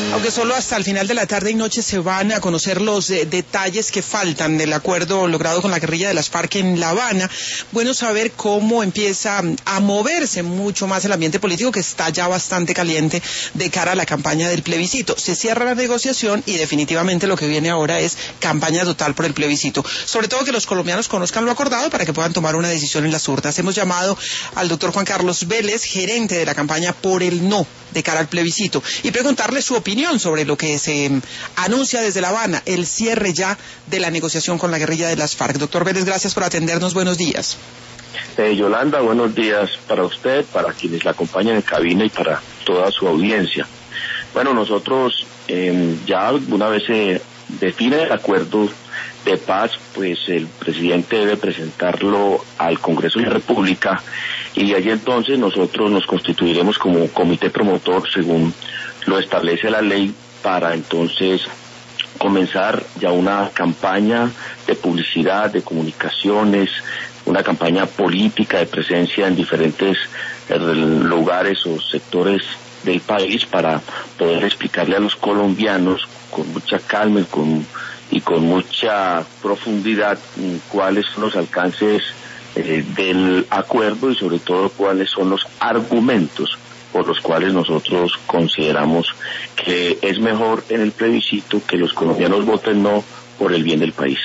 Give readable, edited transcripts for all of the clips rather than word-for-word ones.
Aunque solo hasta el final de la tarde y noche se van a conocer los detalles que faltan del acuerdo logrado con la guerrilla de las FARC en La Habana, bueno saber cómo empieza a moverse mucho más el ambiente político, que está ya bastante caliente de cara a la campaña del plebiscito. Se cierra la negociación y definitivamente lo que viene ahora es campaña total por el plebiscito. Sobre todo que los colombianos conozcan lo acordado para que puedan tomar una decisión en las urnas. Hemos llamado al doctor Juan Carlos Vélez, gerente de la campaña por el no de cara al plebiscito, y preguntarle su opinión sobre lo que se anuncia desde La Habana, el cierre ya de la negociación con la guerrilla de las FARC. Doctor Vélez, gracias por atendernos, buenos días. Yolanda, buenos días para usted, para quienes la acompañan en cabina y para toda su audiencia. Bueno, nosotros ya una vez se define el acuerdo de paz, pues el presidente debe presentarlo al Congreso de la República y allí entonces nosotros nos constituiremos como comité promotor según lo establece la ley, para entonces comenzar ya una campaña de publicidad, de comunicaciones, una campaña política de presencia en diferentes lugares o sectores del país para poder explicarle a los colombianos con mucha calma y con mucha profundidad cuáles son los alcances del acuerdo y sobre todo cuáles son los argumentos por los cuales nosotros consideramos que es mejor en el plebiscito que los colombianos voten no por el bien del país.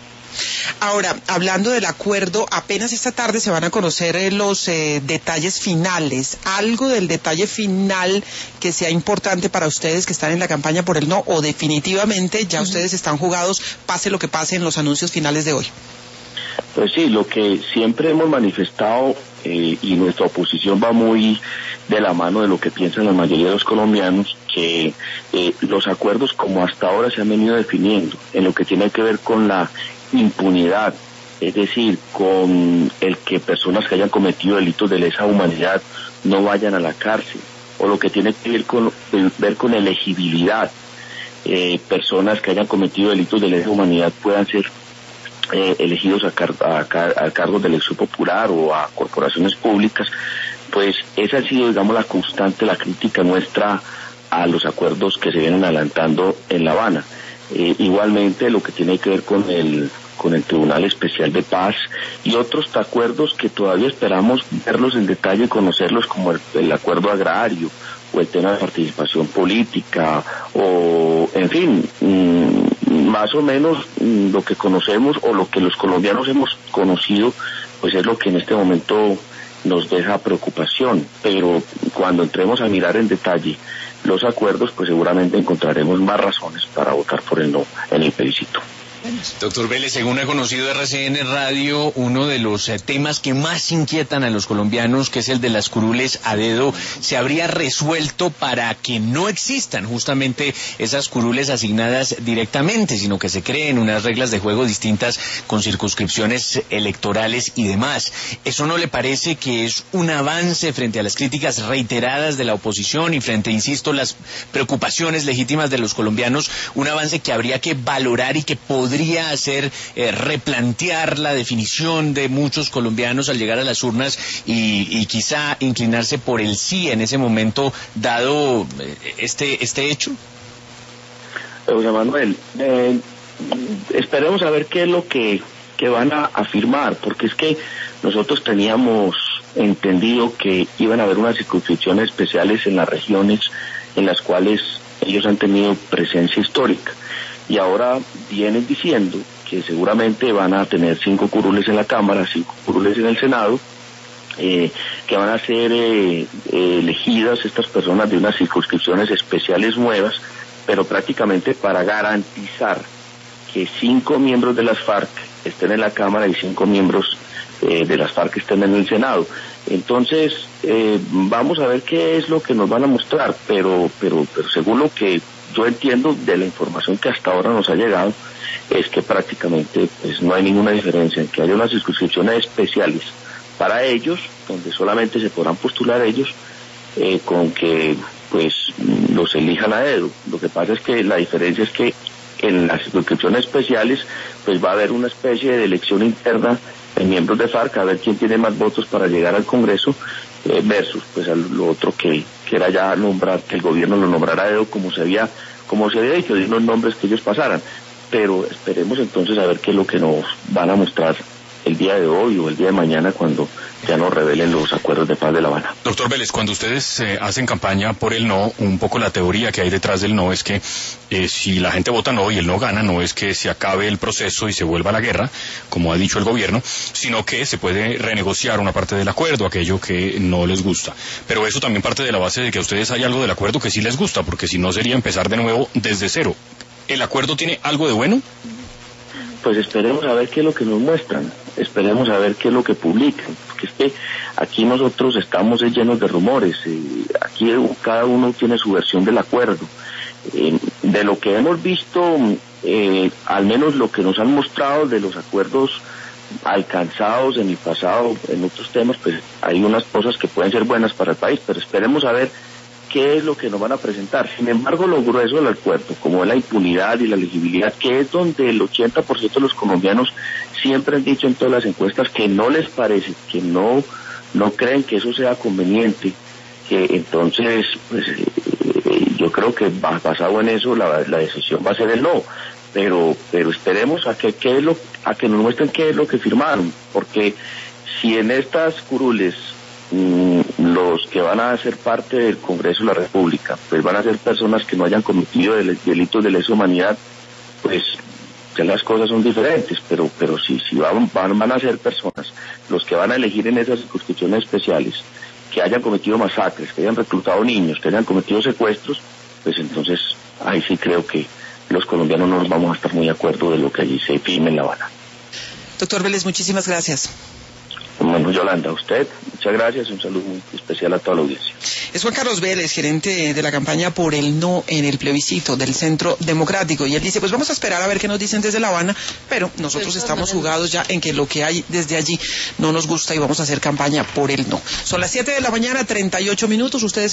Ahora, hablando del acuerdo, apenas esta tarde se van a conocer los detalles finales. ¿Algo del detalle final que sea importante para ustedes que están en la campaña por el no, o definitivamente ya ustedes están jugados, pase lo que pase en los anuncios finales de hoy? Pues sí, lo que siempre hemos manifestado y nuestra oposición va muy de la mano de lo que piensan la mayoría de los colombianos, que los acuerdos como hasta ahora se han venido definiendo en lo que tiene que ver con la impunidad, es decir, con el que personas que hayan cometido delitos de lesa humanidad no vayan a la cárcel, o lo que tiene que ver con elegibilidad, personas que hayan cometido delitos de lesa humanidad puedan ser elegidos a cargos de elección popular o a corporaciones públicas. Pues esa ha sido, digamos, la constante, la crítica nuestra a los acuerdos que se vienen adelantando en La Habana. Igualmente lo que tiene que ver con el Tribunal Especial de Paz y otros acuerdos que todavía esperamos verlos en detalle y conocerlos, como el acuerdo agrario o el tema de participación política, o en fin, más o menos lo que conocemos o lo que los colombianos hemos conocido, pues es lo que en este momento nos deja preocupación. Pero cuando entremos a mirar en detalle los acuerdos, pues seguramente encontraremos más razones para votar por el no en el plebiscito. Doctor Vélez, según ha conocido RCN Radio, uno de los temas que más inquietan a los colombianos, que es el de las curules a dedo, se habría resuelto para que no existan justamente esas curules asignadas directamente, sino que se creen unas reglas de juego distintas con circunscripciones electorales y demás. ¿Eso no le parece que es un avance frente a las críticas reiteradas de la oposición y frente, insisto, las preocupaciones legítimas de los colombianos, un avance que habría que valorar y que podría hacer replantear la definición de muchos colombianos al llegar a las urnas y quizá inclinarse por el sí en ese momento, dado este hecho? José Manuel, esperemos a ver qué es lo que van a afirmar, porque es que nosotros teníamos entendido que iban a haber unas circunscripciones especiales en las regiones en las cuales ellos han tenido presencia histórica. Y ahora vienen diciendo que seguramente van a tener 5 curules en la Cámara, 5 curules en el Senado, que van a ser elegidas estas personas de unas circunscripciones especiales nuevas, pero prácticamente para garantizar que 5 miembros de las FARC estén en la Cámara y 5 miembros de las FARC estén en el Senado. Entonces, vamos a ver qué es lo que nos van a mostrar, pero según lo que yo entiendo de la información que hasta ahora nos ha llegado, es que prácticamente pues no hay ninguna diferencia en que haya unas circunscripciones especiales para ellos, donde solamente se podrán postular ellos, con que pues los elijan a dedo. Lo que pasa es que la diferencia es que en las circunscripciones especiales pues va a haber una especie de elección interna de miembros de FARC, a ver quién tiene más votos para llegar al Congreso, versus pues lo otro que quisiera ya nombrar, que el gobierno lo nombrara a dedo como se había dicho, de unos nombres que ellos pasaran, pero esperemos entonces a ver qué es lo que nos van a mostrar el día de hoy o el día de mañana cuando ya nos revelen los acuerdos de paz de La Habana. Doctor Vélez, cuando ustedes hacen campaña por el no, un poco la teoría que hay detrás del no es que si la gente vota no y el no gana, no es que se acabe el proceso y se vuelva a la guerra, como ha dicho el gobierno, sino que se puede renegociar una parte del acuerdo, aquello que no les gusta. Pero eso también parte de la base de que a ustedes hay algo del acuerdo que sí les gusta, porque si no sería empezar de nuevo desde cero. ¿El acuerdo tiene algo de bueno? Pues esperemos a ver qué es lo que nos muestran, esperemos a ver qué es lo que publican, porque es que aquí nosotros estamos llenos de rumores, aquí cada uno tiene su versión del acuerdo. De lo que hemos visto, al menos lo que nos han mostrado de los acuerdos alcanzados en el pasado, en otros temas, pues hay unas cosas que pueden ser buenas para el país, pero esperemos a ver qué es lo que nos van a presentar. Sin embargo, lo grueso del acuerdo, como es la impunidad y la legibilidad, que es donde el 80% de los colombianos siempre han dicho en todas las encuestas que no les parece, que no creen que eso sea conveniente, que entonces, pues yo creo que basado en eso la decisión va a ser el no, pero esperemos a que nos muestren qué es lo que firmaron, porque si en estas curules los que van a ser parte del Congreso de la República, pues van a ser personas que no hayan cometido delitos de lesa humanidad, pues ya las cosas son diferentes, pero si van a ser personas, los que van a elegir en esas circunscripciones especiales, que hayan cometido masacres, que hayan reclutado niños, que hayan cometido secuestros, pues entonces ahí sí creo que los colombianos no nos vamos a estar muy de acuerdo de lo que allí se firme en La Habana. Doctor Vélez, muchísimas gracias. Bueno, Yolanda, a usted, muchas gracias, un saludo muy especial a toda la audiencia. Es Juan Carlos Vélez, gerente de la campaña por el no en el plebiscito del Centro Democrático, y él dice, pues vamos a esperar a ver qué nos dicen desde La Habana, pero nosotros estamos jugados ya en que lo que hay desde allí no nos gusta y vamos a hacer campaña por el no. Son las 7 de la mañana, 38 minutos, ustedes